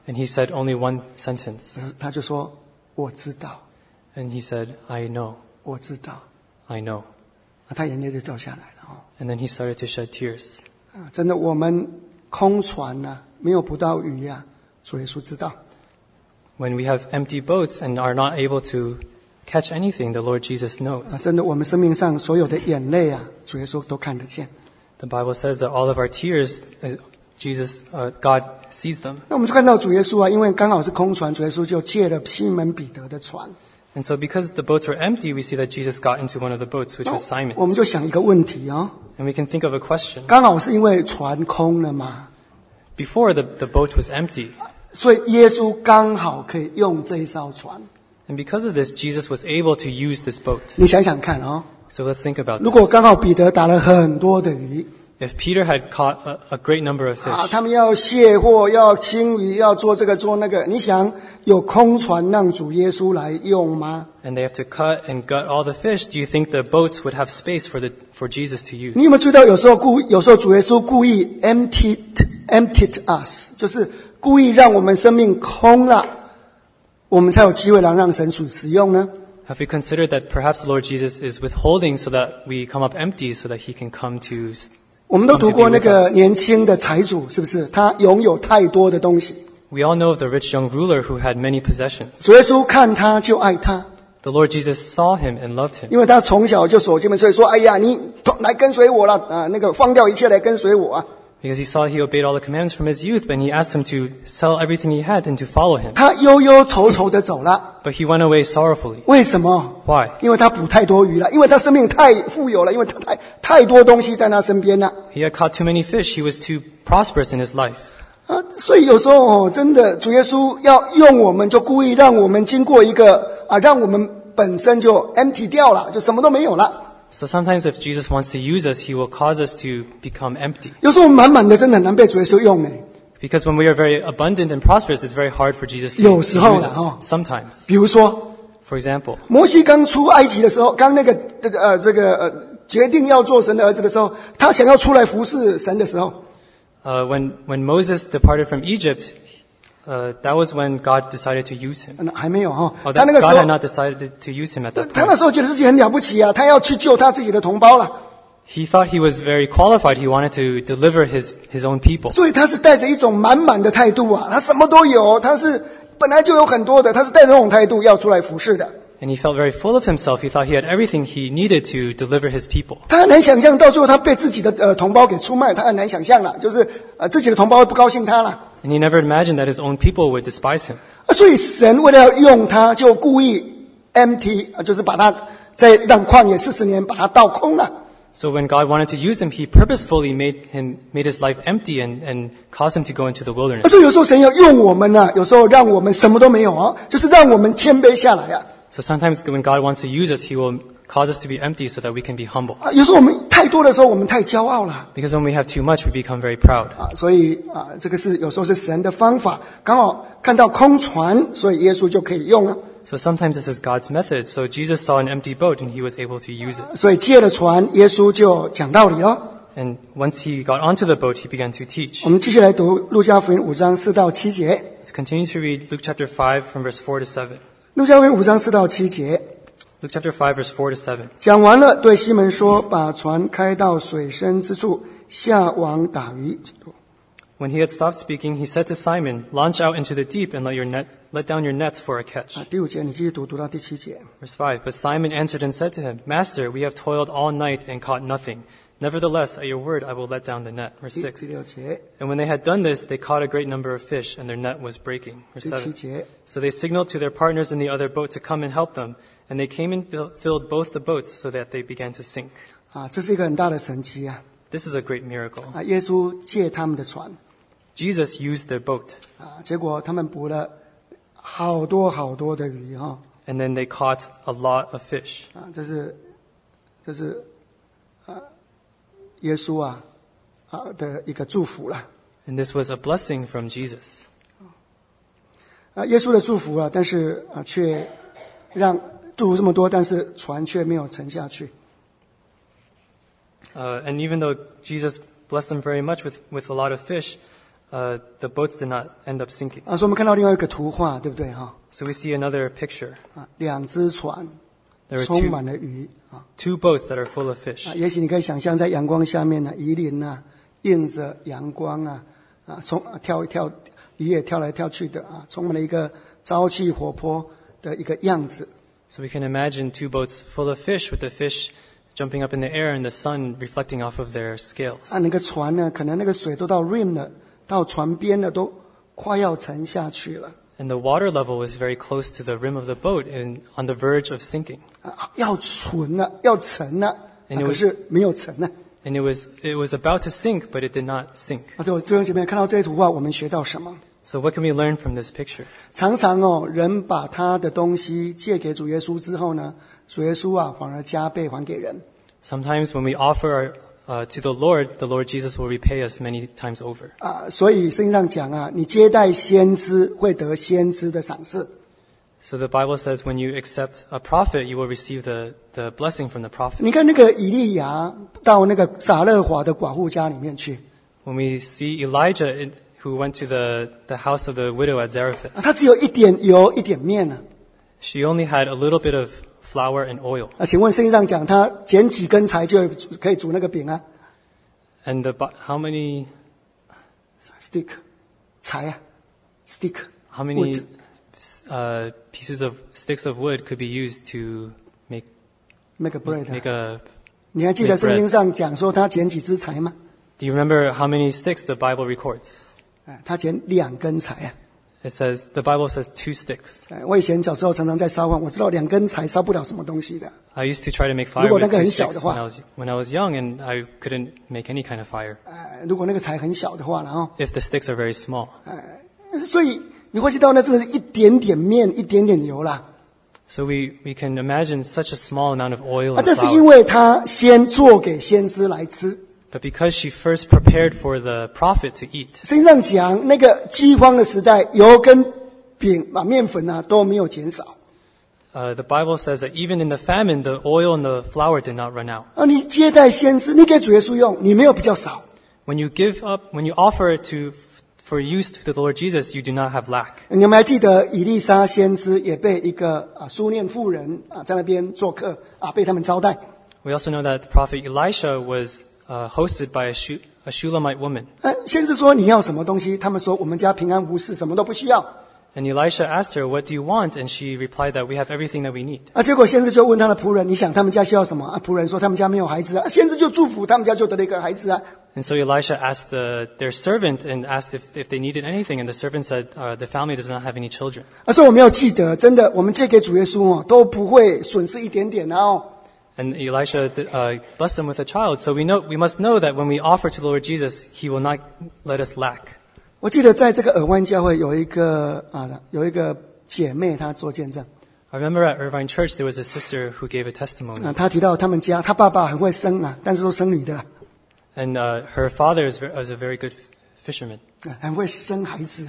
And he said only one sentence. 他就说我知道， And he said, I know, 我知道， I know. 他眼泪就掉下来了哦。 And then he started to shed tears. 啊，真的，我们空船呐、啊，没有捕到鱼呀、啊，主耶稣知道。 When we have empty boats and are not able to catch anything, the Lord Jesus 啊， knows. 真的，我们生命上所有的眼泪啊，主耶稣都看得见。 The Bible says that all of our tears, uh, Jesus, uh, God sees them. 那我们就看到主耶稣啊，因为刚好是空船，主耶稣就借了西门彼得的船。 And so because the boats were empty, we see that Jesus got into one of the boats, which was 我们 Simon's. 就想一个问题哦， And we can think of a question. 刚好是因为船空了嘛， Before the, the boat was empty. 所以耶稣刚好可以用这一艘船。 And because of this, Jesus was able to use this boat. 你想想看哦， So let's think about 如果 this. 刚好彼得打了很多的鱼 If Peter had caught a, a great number of 啊， fish, 他们要卸货，要清鱼，要做这个做那个，你想有空船让主耶稣来用吗？ and they have to cut and gut all the fish, do you think the boats would have space for the for Jesus to use? 你有没有注意到，有时候故有时候主耶稣故意 emptied emptied us， 就是故意让我们生命空了，我们才有机会来让神所使用呢？ Have we considered that perhaps the Lord Jesus is withholding so that we come up empty so that he can come to 我们都 come to 读 be 过那 with 个 us? 年轻的财主，是不是？他拥有太多的东西， We all know of the rich young ruler who had many possessions. 主耶稣看他就爱他， The Lord Jesus saw him and loved him 因为他从小就守诫命，所以说：“哎呀，你来跟随我了啊！那个放掉一切来跟随我啊！” because he saw he obeyed all the commandments from his youth, but he asked him to sell everything he had and to follow him. 他忧忧愁愁的走了， But he went away sorrowfully. 为什么？ Why? 因为他捕太多鱼了，因为他生命太富有了，因为他太太多东西在他身边了 He had caught too many fish. He was too prosperous in his life. 啊！所以有时候哦，真的主耶稣要用我们，就故意让我们经过一个啊，让我们本身就 empty 掉了，就什么都没有了。 So sometimes if Jesus wants to use us, he will cause us to become empty. 有时候我们满满的，真的很难被主耶稣用呢。 Because when we are very abundant and prosperous, it's very hard for Jesus to, 有 to 时候 use 啦，哦。 us. Sometimes. 比如说， For example, 摩西刚出埃及的时候，刚那个呃这个呃决定要做神的儿子的时候，他想要出来服侍神的时候， uh, when, when Moses departed from Egypt, uh, that was when God decided to use him. 嗯还没有哈、 Oh, 他 that, 那个时 God had 候， not decided to use him at that 他那 point. 时候觉得自己很了不起啊，他要去救他自己的同胞了， He thought he was very qualified. He wanted to deliver his, his own people. 所以他是带着一种满满的态度啊，他什么都有，他是本来就有很多的，他是带着这种态度要出来服侍的。 And he felt very full of himself. He thought he had everything he needed to deliver his people. 他很难想象到最后他被自己的呃同胞给出卖，他很难想象了，就是呃自己的同胞会不高兴他了。 And he never imagined that his own people would despise him. 啊，所以神为了要用他，就故意 empty，啊就是把他在让旷野四十年把他倒空了。 So when God wanted to use him, he purposefully made him, made his life empty and, and caused him to go into the 啊 wilderness. 所以有时候神要用我们呢、啊，有时候让我们什么都没有啊，就是让我们谦卑下来啊。 So sometimes when God wants to use us, he will cause us to be empty so that we can be humble. 啊，有时候我们太多的时候，我们太骄傲了 Because when we have too much, we become very proud. 啊，所以啊，这个是有时候是神的方法，刚好看到空船，所以耶稣就可以用了。 So sometimes this is God's method. So Jesus saw an empty boat and he was able to use it. 所以借了船，耶稣就讲道理了。 And once he got onto the boat, he began to teach. 我们继续来读路加福音五章四到七节。 Let's continue to read Luke chapter five from verse four to seven. 路加福音五章四到七节。 Luke chapter five verse four to seven. 讲完了，对西门说：“把船开到水深之处，下网打鱼。” When he had stopped speaking, he said to Simon, "Launch out into the deep and let your net, let down your nets for a catch." 啊，第五节你继续读，读到第七节。 Verse five. But Simon answered and said to him, "Master, we have toiled all night and caught nothing. Nevertheless, at your word, I will let down the net." Verse 第 six. 第六节、 And when they had done this, they caught a great number of fish, and their net was breaking. Verse 第七 seven. 节。 So they signaled to their partners in the other boat to come and help them, and they came and fill- filled both the boats so that they began to sink. 啊，这是一个很大的神迹啊！ This is a great miracle. 啊，耶稣借他们的船 Jesus used their boat, 啊，结果他们捕了好多好多的鱼哈、 and then they caught a lot of fish. 啊，这是这是啊，耶稣啊啊的一个祝福了 And this was a blessing from Jesus. 啊，耶稣的祝福啊，但是啊却让祝福这么多，但是船却没有沉下去。 Uh, and even though Jesus blessed them very much with, with a lot of fish, uh, the boats did not end up sinking. 啊，所以我们看到另外一个图画，对不对哈？ So we see another picture. 啊，两只船 There are 充 two, 满了鱼啊。 two boats that are full of fish. 啊，也许你可以想象，在阳光下面呢，鱼鳞啊，映着阳光啊，啊，冲啊跳一跳，鱼也跳来跳去的啊，充满了一个朝气活泼的一个样子。 So we can imagine two boats full of fish with the fish jumping up in the air and the sun reflecting off of their scales. 啊，那个船呢，可能那个水都到 rim 了，到船边了，都快要沉下去了。 And the water level was very close to the rim of the boat and on the verge of sinking. 啊，要沉了，要沉了，啊 And it 可 was- 是没有沉呢。 And it was, it was about to sink, but it did not sink. 啊，对，弟兄姐妹，看到这幅画，我们学到什么？ So what can we learn from this picture? 常常哦，人把他的东西借给主耶稣之后呢，主耶稣啊，反而加倍还给人。 Sometimes when we offer our, uh, to the Lord, the Lord Jesus will repay us many times over. 啊，所以圣经上讲啊，你接待先知会得先知的赏赐。 So the Bible says when you accept a prophet, you will receive the, the blessing from the prophet. 你看那个以利亚到那个撒勒华的寡妇家里面去， When we see Elijah, in, who went to the, the house of the widow at Zarephath, 啊他只有一点油一点面呢、 she only had a little bit of flour and oil. 啊。请问圣经上讲，他捡几根柴就可以煮那个饼啊 And the, Bi- how many, ？stick， 柴啊 ，stick， how many Wood. uh, pieces of sticks of wood could be used to make, make a bread 啊。 make a, 你还记得圣经上讲说他捡几支柴吗？ do you remember how many sticks the Bible records? 啊，他捡两根柴啊。 It says, the Bible says two sticks. 哎，我以前小时候常常在烧饭，我知道两根柴烧不了什么东西的。 I used to try to make 如 fire 果那 with 个 two 很小 sticks 的 when 话。 I was, when I was young and I couldn't make any kind of fire 呃，如果那个柴很小的话，然后， if the sticks are very small. 所以你会知道那真的是一点点面，一点点油啦。 So we, we can imagine such a small amount of oil 啊， and 但是因 flour. 为他先做给先知来吃， But because she first prepared for the prophet to eat, 圣经上讲那个饥荒的时代，油跟饼啊面粉啊都没有减少。 uh, the Bible says that even in the famine, the oil and the flour did not run out. 啊，你接待先知，你给主耶稣用，你没有比较少。 When you give up, when you offer it to, for use to the Lord Jesus, you do not have lack. 你们还记得以利沙先知也被一个啊苏念妇人啊在那边做客啊，被他们招待。 We also know that the prophet Elisha was uh, hosted by a, Shu, a Shulamite woman. 呃，先知说你要什么东西？他们说我们家平安无事，什么都不需要。 And Elisha asked her, what do you want? And she replied that we have everything that we need. 啊，结果先知就问他的仆人：“你想他们家需要什么？”啊，仆人说：“他们家没有孩子啊。”先知就祝福他们家就得了一个孩子啊。 And so Elisha asked the, their servant and asked if, if they needed anything. And the servant said, uh, the family does not have any children. 啊，所以我们要记得，真的，我们借给主耶稣哦，都不会损失一点点的哦。 And Elisha uh, blessed them with a child. So we know, we must know that when we offer to the Lord Jesus, He will not let us lack. 我记得在这个尔湾教会有一个啊，有一个姐妹她做见证 I remember at Irvine Church, there was a sister who gave a testimony. 啊，她提到他们家，她爸爸很会生啊，但是都生女的啊， And uh, her father is, ve- was a very good f- fisherman. 啊很会生孩子啊，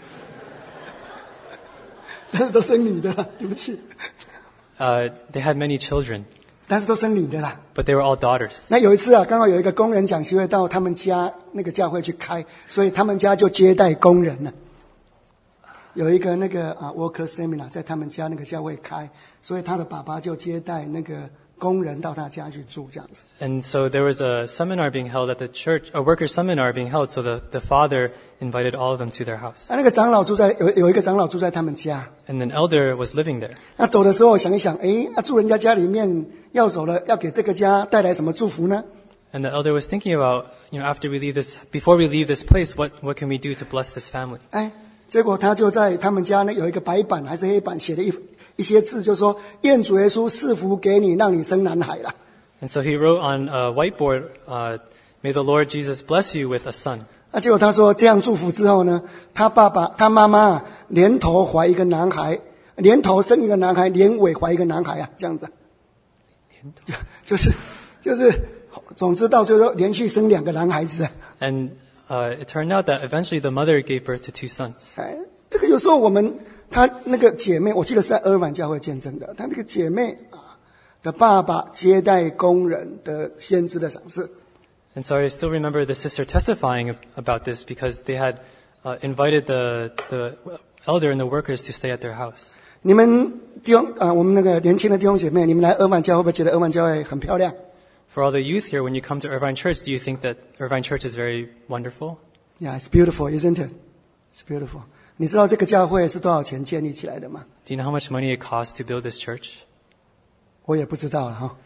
但是都生女的啦，对不起， Uh, they had many children, 但是都生女的啦。 but they were all daughters. 那有一次啊，刚好有一个工人讲习会到他们家那个教会去开，所以他们家就接待工人了。有一个那个啊 worker seminar 在他们家那个教会开，所以他的爸爸就接待那个工人到他家去住这样子。 And so there was a seminar being held at the church, a worker seminar being held, so the, the father invited all of them to their house. 啊，那个长老住在有有一个长老住在他们家， And an elder was living there. 那走的时候想一想，诶，啊住人家家里面要走了，要给这个家带来什么祝福呢？ And the elder was thinking about, you know, after we leave this, before we leave this place, what, what can we do to bless this family? 哎，结果他就在他们家呢有一个白板还是黑板写了一一些字，就说愿主耶稣赐福给你，让你生男孩啦。 And so he wrote on a whiteboard, uh, may the Lord Jesus bless you with a son. 啊，结果他说这样祝福之后呢，他爸爸他妈妈啊连头怀一个男孩，连头生一个男孩，连尾怀一个男孩啊，这样子，就就是就是，总之到最后连续生两个男孩子啊。 And uh, it turned out that eventually the mother gave birth to two sons. 哎，这个有时候我们他那个姐妹，我记得是在阿尔曼教会见证的，他那个姐妹啊的爸爸接待工人的先知的赏赐。 And so I still remember the sister testifying about this because they had uh, invited the, the elder and the workers to stay at their house. 你们弟兄啊，我们那个年轻的弟兄姐妹，你们来俄曼教会会不会觉得俄曼教会很漂亮？ For all the youth here, when you come to Irvine Church, do you think that Irvine Church is very wonderful? Yeah, it's beautiful, isn't it? It's beautiful. 你知道这个教会是多少钱建立起来的吗？ Do you know how much money it costs to build this church? 我也不知道了哈。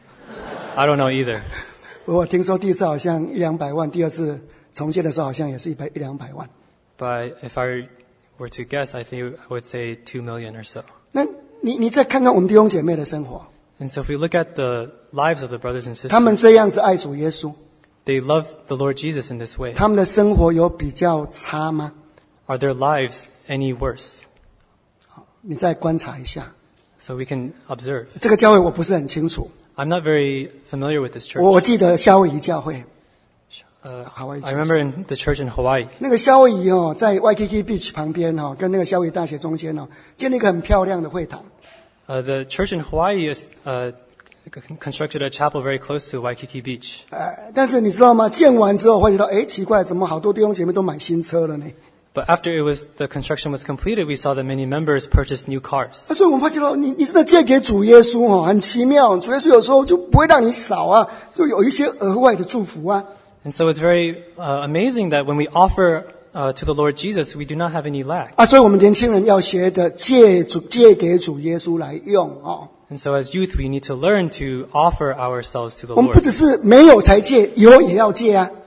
I don't know either. 我听说第一次好像一两百万，第二次重建的时候好像也是一百一两百万。 But if I were to guess, I think I would say two million or so. 那你你再看看我们弟兄姐妹的生活， And so if we look at the lives of the brothers and 他们 sisters, 这样子爱主耶稣， they love the Lord Jesus in this way. 他们的生活有比较差吗？ Are their lives any worse? 你再观察一下。 So we can observe. 这个教会我不是很清楚， I'm not very familiar with this 我 church. 我记得夏威夷教会， Uh, Hawaii I remember in the church in Hawaii. 那个夏威夷哦，在 Waikiki Beach 旁边哦，跟那个夏威夷大学中间哦，建立一个很漂亮的会堂。 Uh, the church in Hawaii is uh, c- constructed a chapel very close to Waikiki Beach. 呃，但是你知道吗？建完之后会觉得，哎，奇怪，怎么好多弟兄姐妹都买新车了呢？ But after it was the construction was completed, we saw that many members purchased new cars. 所以我们发现到，你你真的借给主耶稣哦，很奇妙。主耶稣有时候就不会让你少啊，就有一些额外的祝福啊。 And so it's very uh, amazing that when we offer uh, to the Lord Jesus, we do not have any lack. 啊，所以我们年轻人要学着借主借给主耶稣来用哦。 And so as youth, we need to learn to offer ourselves to the 我们不 Lord. 只是没有才借，有也要借啊。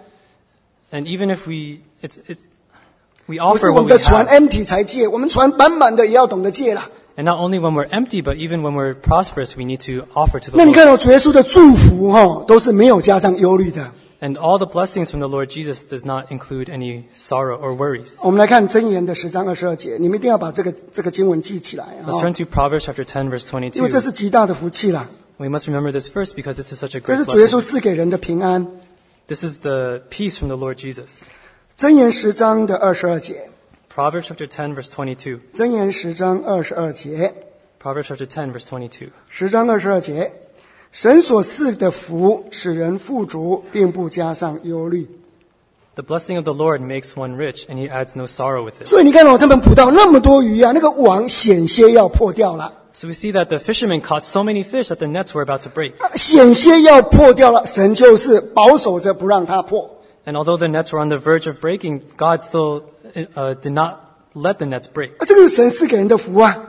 And even if we, it's, it's, we 不是 offer 我 what 们 we 的船 have. empty 才借，我们船满满的也要懂得借啦。 And not only when we're empty, but even when we're prosperous, we need to offer to the 那你 Lord. 看到主耶稣的祝福哈，都是没有加上忧虑的。 And all the blessings from the Lord Jesus does not include any sorrow or worries. 我们来看箴言的十章二十二节，你们一定要把这个这个经文记起来啊、 Let's turn to Proverbs chapter ten, verse 因为 twenty-two. 这是极大的福气啦。 We must remember this verse because this is such a 这 great 是主耶稣 blessing. 赐给人的平安。 This is the peace from the Lord Jesus. 箴言十章的二十二节， Proverbs chapter ten, verse twenty-two. 箴言十章二十二节， Proverbs chapter ten, verse twenty-two. 十章二十二节，神所赐的福使人富足，并不加上忧虑。 The blessing of the Lord makes one rich, and he adds no sorrow with it. 所以你看到、哦、他们捕到那么多鱼啊，那个网险些要破掉了， So we see that the fishermen caught so many fish that the nets were about to break. 啊险些要破掉了，神就是保守着不让它破。 And although the nets were on the verge of breaking, God still uh, did not let the nets break. 啊，这个是神赐给人的福啊。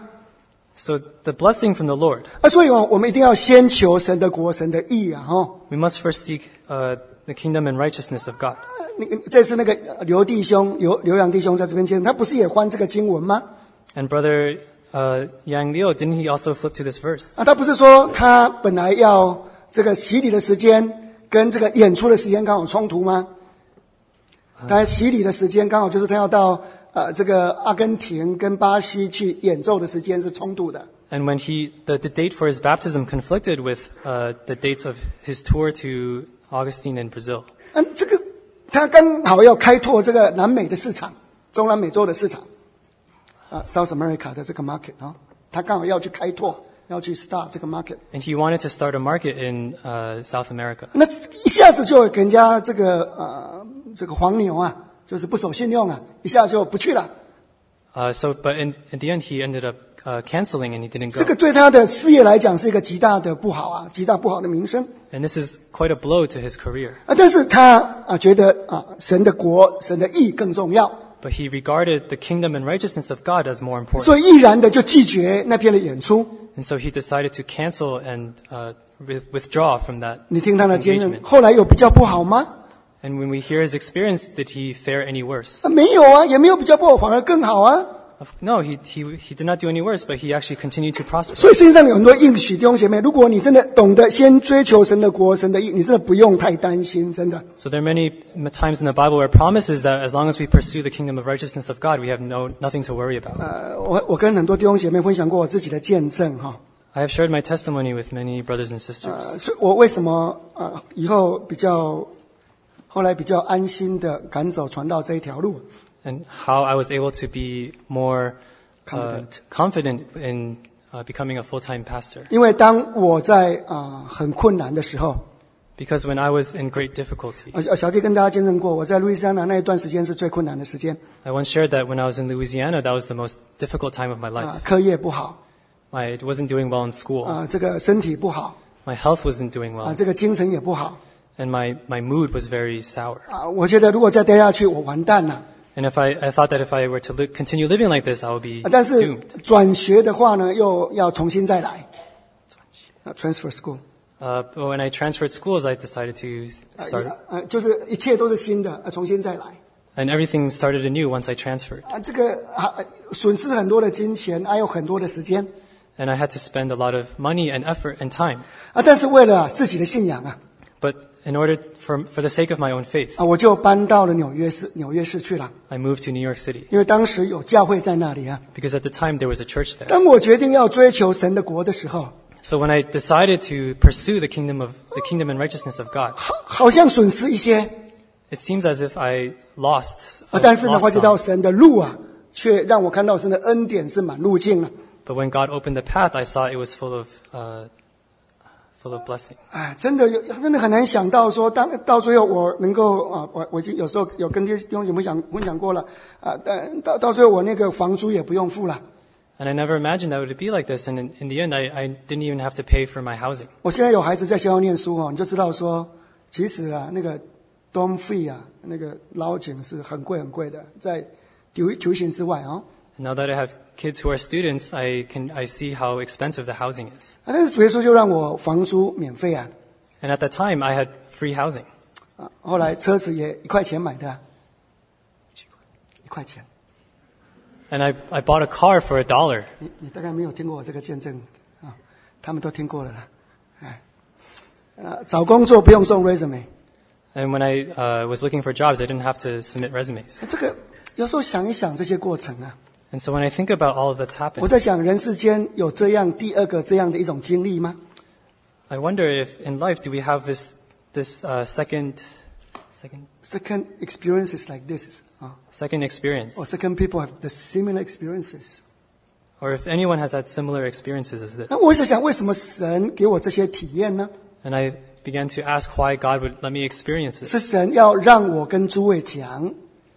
So the blessing from the Lord, 啊，所以哦，我们一定要先求神的国、神的义啊，哈。 we must first seek uh, the kingdom and righteousness of God. 那个这是那个刘弟兄、刘刘洋弟兄在这边讲，他不是也翻这个经文吗？ And brother uh, Yang Liu, didn't he also flip to this verse? 啊，他不是说他本来要这个洗礼的时间跟这个演出的时间刚好冲突吗？他洗礼的时间刚好就是他要到呃这个阿根廷跟巴西去演奏的时间是冲突的。 And when he, the, the date for his baptism conflicted with uh, the dates of his tour to Augustine in Brazil. 嗯，这个他刚好要开拓这个南美的市场，中南美洲的市场，啊 ，South America 的这个 market 啊，他刚好要去开拓，要去 start 这个 market。 And he wanted to start a market in uh, South America. 那一下子就给人家这个呃这个黄牛啊，就是不守信用啊，一下就不去了。 Uh, so, but in, in the end, he ended up uh, canceling and he didn't 这个 go. 对他的事业来讲是一个极大的不好啊，极大不好的名声 And this is quite a blow to his career. 啊。但是他啊觉得啊神的国、神的义更重要， But he regarded the kingdom and righteousness of God as more important. 所以毅然的就拒绝那边的演出。 And so he decided to cancel and uh, with- withdraw from that 你听他的经验， engagement. 后来有比较不好吗？ And when we hear his experience, did he fare any worse? 啊，没有啊，也没有比较不好，反而更好啊。 Of- No, he, he, he did not do any worse, but he actually continued to prosper. 所以圣经上有很多应许，弟兄姐妹，如果你真的懂得先追求神的国、神的义，你真的不用太担心，真的。 So there are many times in the Bible where it promises that as long as we pursue the kingdom of righteousness of God, we have no, nothing to worry about. 呃，我我跟很多弟兄姐妹分享过我自己的见证哈。 I have shared my testimony with many brothers and sisters. 呃，所以我为什么呃以后比较后来比较安心的赶走传道这一条路？ And how I was able to be more uh, Confident. confident in uh, becoming a full-time pastor. 因为当我在啊、呃很困难的时候， Because when I was in great difficulty, 呃，小弟跟大家见证过，我在路易斯安那那一段时间是最困难的时间 I once shared that when I was in Louisiana, that was the most difficult time of my 啊 life. 课业不好 I wasn't doing well in school. 啊，这个身体不好 My health wasn't doing 啊， well. 这个精神也不好 And my, my mood was very sour. 啊，我觉得如果再待下去，我完蛋了。 And if I, I thought that if I were to li- continue living like this, I would be 啊但是 doomed. 转学的话呢，又要重新再来啊 ，transfer school。 Uh, but when I transferred schools, I decided to 啊 start, 呃，就是一切都是新的，呃重新再来 and everything started anew once I transferred. 啊，这个啊呃损失很多的金钱，还有很多的时间 And I had to spend a lot of money and effort and time. 啊，但是为了啊自己的信仰啊 But in order, for, for the sake of my own faith, 啊，我就搬到了纽约市，纽约市去了， I moved to New York City. 因为当时有教会在那里啊。 Because at the time there was a church there. 当我决定要追求神的国的时候， So when I decided to pursue the kingdom of, the kingdom and righteousness of God, 好好像损失一些 it seems as if I lost, 啊， uh, 但是呢， lost 发觉到 some. 神的路啊，却让我看到神的恩典是满路径了。 But when God opened the path, I saw it was full of, uh, full of blessing. 哎，真的有，真的很难想到说，当到最后我能够啊，我我已经有时候有跟弟兄姐妹讲分享过了啊，但到到最后我那个房租也不用付了。 And I never imagined that it would be like this. And in, in the end, I, I didn't even have to pay for my housing. 我现在有孩子在学校念书哦，你就知道说，其实啊，那个 dorm fee 啊，那个捞景是很贵很贵的，在图图形之外哦。 And now that I have kids who are students, I can, I see how expensive the housing is. 啊，但是主耶稣就让我房租免费啊， And at that time, I had free housing. 啊，后来车子也一块钱买的啊，一块钱。 And I, I bought a car for a dollar. 你你大概没有听过我这个见证啊，他们都听过了啦。哎，啊，找工作不用送 resume， And when I uh, was looking for jobs, I didn't have to submit resumes. 这个有时候想一想这些过程啊， And so when I think about all that's 我 happened, 在想人世间有这样第二个这样的一种经历吗？ I wonder if in life do we have this, this uh, second, second, Second experiences like this 啊 second experience? or second people have the similar experiences。 Or if anyone has had similar experiences as this? 那我在想，为什么神给我这些体验呢？ And I began to ask why God would let me experience this. 是神要让我跟诸位讲，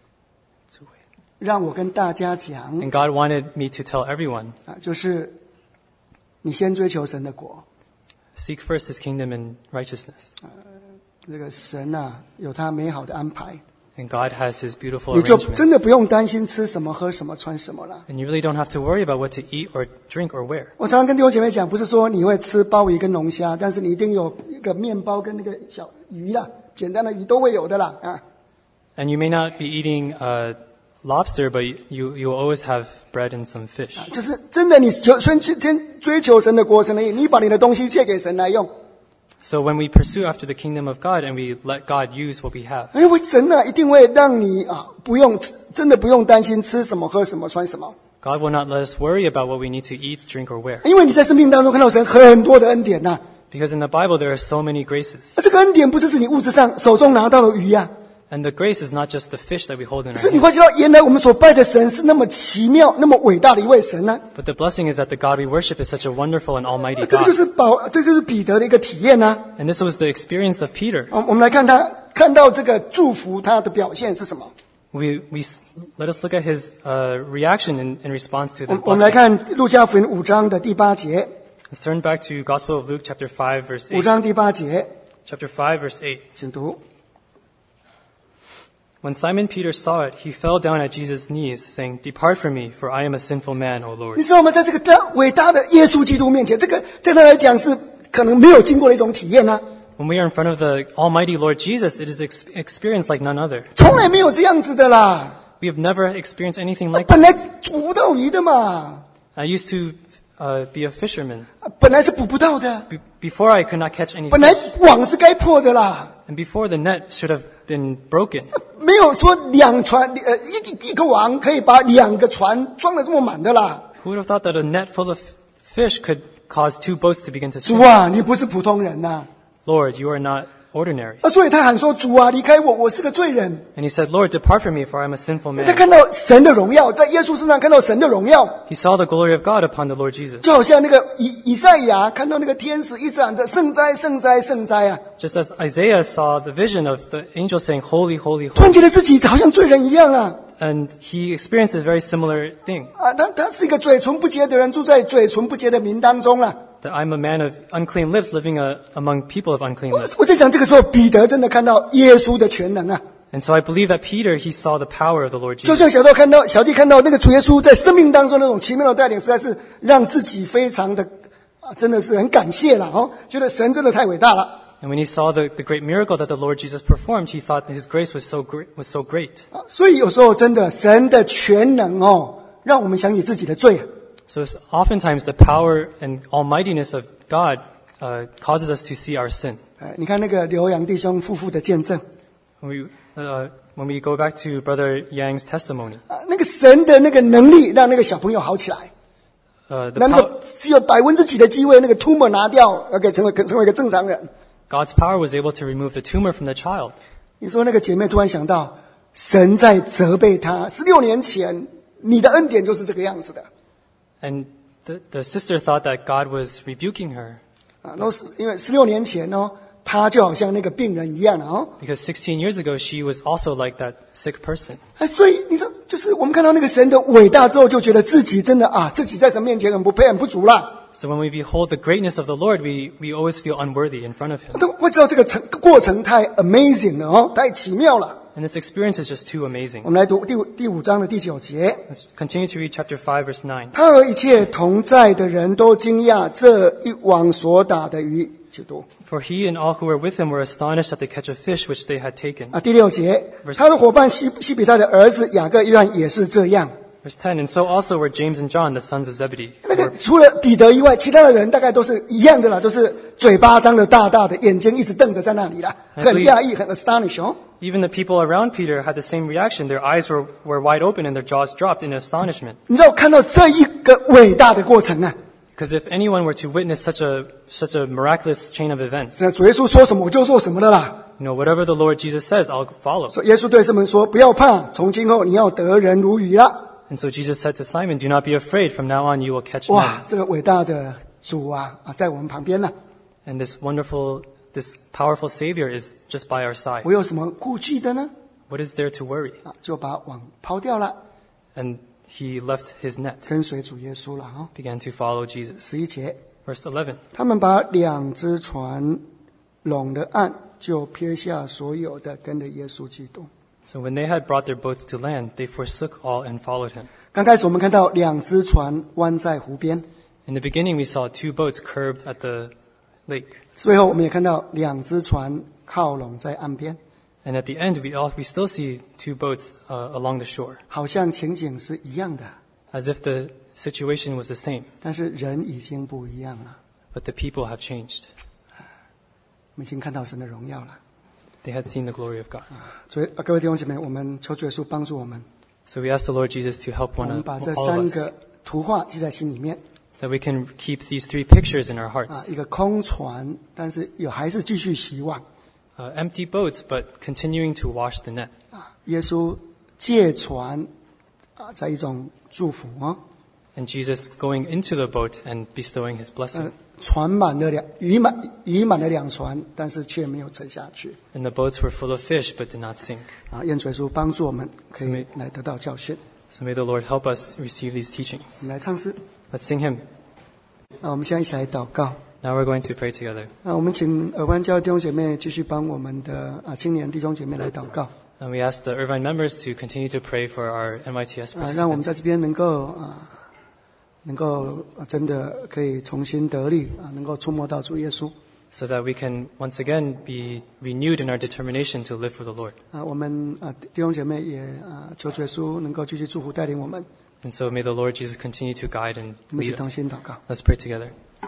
让我跟大家讲 And God wanted me to tell everyone, 啊，就是你先追求神的国。 seek first his kingdom and righteousness. 这个神啊，有他美好的安排， And God has his beautiful 你就 arrangement. 真的不用担心吃什么、喝什么、穿什么了。 And you really don't have to worry about what to eat or drink or wear. 我常常跟弟兄姐妹讲，不是说你会吃鲍鱼跟龙虾，但是你一定有一个面包跟那个小鱼啦，简单的鱼都会有的啦啊。 And you may not be eating uh, lobster, but you, you will always have bread and some fish. 就是真的，你求先先追求神的国，神的义，你把你的东西借给神来用。 So when we pursue after the kingdom of God and we let God use what we have, 因为神啊，一定会让你啊，不用真的不用担心吃什么、喝什么、穿什么， God will not let us worry about what we need to eat, drink, or wear. 因为你在生命当中看到神很多的恩典呐、 Because in the Bible there are so many graces. 那这个恩典不是是你物质上手中拿到的鱼呀、 And the grace is not just the fish that we hold in 是 our 你 hand. 会知道，原来我们所拜的神是那么奇妙、那么伟大的一位神呢、 But the blessing is that the God we worship is such a wonderful and almighty 这个就 God. 是保，这就是彼得的一个体验呐、 And this was the experience of Peter. 我我们来看他看到这个祝福他的表现是什么？ We, we, let us look at his uh, reaction in, in response to 我 this 我们来 blessing. 看路加福音五章的第八节， Let's turn back to Gospel of Luke chapter five verse 五 eight. 章第八节， Chapter five verse eight. 请读。 When Simon Peter saw it, he fell down at Jesus' knees, saying, "Depart from me, for I am a sinful man, O 你 Lord." 知道吗？在这个大伟大的耶稣基督面前，这个在他来讲是可能没有经过的一种体验啊， When we are in front of the Almighty Lord Jesus, it is ex- experience like none other. 从来没有这样子的啦。 We have never experienced anything like 本来 this. 捕不到鱼的嘛， I used to uh, be a fisherman. 本来是捕不到的， Be- before I could not catch any 本来 fish. 网是该破的啦。 And before the net should have been broken. 没有说两船呃一一个网可以把两个船装得这么满的啦。 Who would have thought that a net full of fish could cause two boats to begin to 主 sink? 啊，你不是普通人呐、 Lord, you are not ordinary. 啊，所以他喊说：“主啊，离开我，我是个罪人。 And he said, Lord, depart from me, for I am a sinful ” 他 man. 看到神的荣耀，在耶稣身上看到神的荣耀， He saw the glory of God upon the Lord Jesus. 就好像那个以以赛亚看到那个天使一直喊着圣哉圣哉圣哉啊， Just as Isaiah saw the vision of the angel saying, Holy, holy, 突然 holy. 觉得自己好像罪人一样啊。 And he experienced a very similar thing, 啊，他他是一个嘴唇不洁的人，住在嘴唇不洁的民当中了。 that I'm a man of unclean lips living uh, among people of unclean 我 lips. 我在想，这个时候彼得真的看到耶稣的全能啊， And so I believe that Peter, he saw the power of the Lord 就 Jesus. 像小弟看到小弟看到那个主耶稣在生命当中那种奇妙的带领，实在是让自己非常的啊，真的是很感谢了哦，觉得神真的太伟大了 And when he saw the, the great miracle that the Lord Jesus performed, he thought that his grace was so great, was so great. 啊。所以有时候真的神的全能哦，让我们想起自己的罪啊。 So it's oftentimes the power and almightiness of God uh, causes us to see our sin. 哎，你看那个刘洋弟兄夫妇的见证 When we, uh, when we go back to Brother Yang's testimony, 啊，那个神的那个能力让那个小朋友好起来， uh, the 让那 pow- 个只有百分之几的机会，那个 tumor 拿掉，而可以成为成为一个正常人。 God's power was able to remove the tumor from the child. 你说那个姐妹突然想到，神在责备她，十六年前你的恩典就是这个样子的 And the, the sister thought that God was rebuking her 啊。那是因为十六年前哦，她就好像那个病人一样了哦。 because sixteen years ago she was also like that sick person. 哎，所以你知道，就是我们看到那个神的伟大之后，就觉得自己真的啊，自己在神面前很不配、很不足啦。 So when we behold the greatness of the Lord, we, we always feel unworthy in front of him. 都会知道这个程过程太 amazing 了哦，太奇妙了。 And this experience is just too 我 amazing. 们来读第五第五章的第九节。 Let's continue to read chapter five, verse nine. 他和一切同在的人都惊讶这一网所打的鱼。就读 For he and all who were with him were astonished at the catch of fish which they had taken. 啊，第六节， Verse- 他的伙伴西西比泰的儿子雅各、约翰也是这样。 Verse ten, and so also were James and John, the sons of Zebedee. 那个除了彼得以外，其他的人大概都是一样的啦，都是嘴巴张得大大的，眼睛一直瞪着在那里啦，很讶异，很 astonish 哦。 Even the people around Peter had the same reaction. Their eyes were, were wide open and their jaws dropped in astonishment. 你知道看到这一个伟大的过程啊， Because if anyone were to witness such a, such a miraculous chain of events, 那主耶稣说什么我就做什么的啦。 you know, whatever the Lord Jesus says, I'll follow. 所以耶稣对他们说：“不要怕，从今后你要得人如鱼了。 And so Jesus said to Simon, do not be afraid. From now on you will catch ” 哇 men.， 这个伟大的主啊啊，在我们旁边呢， And this wonderful, this powerful Savior is just by our side. 我有什么顾忌的呢？ What is there to worry? 啊，就把网抛掉了， And he left his net, 跟随主耶稣了啊。 began to follow Jesus. 十一节， Verse eleven. 他们把两只船拢了岸，就撇下所有的，跟着耶稣基督。 So when they had brought their boats to land, they forsook all and followed him. 刚开始我们看到两只船弯在湖边， In the beginning, we saw two boats curbed at the lake. 最后我们也看到两只船靠拢在岸边， And at the end, we, all, we still see two boats uh, along the shore, 好像情景是一样的， as if the situation was the same, 但是人已经不一样了。 but the people have changed. 我们已经看到神的荣耀了。 They had seen the glory of God. 所以，啊各位弟兄姐妹，我们求主耶稣帮助我们， So we ask the Lord Jesus to help 我 one 们 of 把这 all 三 of us, 个图画记在心里面 so that we can keep these three pictures in our 啊， hearts. 一个空船，但是有还是继续希望 Uh, empty boats, but continuing to wash the net. 啊。耶稣借船啊，在一种祝福啊， And Jesus going into the boat and bestowing his blessing. 呃，船满了两鱼满鱼满了两船，但是却没有沉下去 And the boats were full of fish, but did not sink. 啊。愿主耶稣帮助我们，可以来得到教训。 So may the Lord help us receive these teachings. 我们来唱诗 Let's sing hymn. 啊，我们现在一起来祷告。 Now we're going to pray together. 那我们请尔湾教会弟兄姐妹继续帮我们的啊青年弟兄姐妹来祷告 And we ask the Irvine members to continue to pray for our N Y T S 啊，让我们在 participants, 这边能够啊，能够啊真的可以重新得力啊，能够触摸到主耶稣 so that we can once again be renewed in our determination to live for the Lord. 啊。我们啊弟兄姐妹也啊求主耶稣能够继续祝福带领我们， And so may the Lord Jesus continue to guide and 我们一起 lead 同 us. 心祷告。 Let's pray together.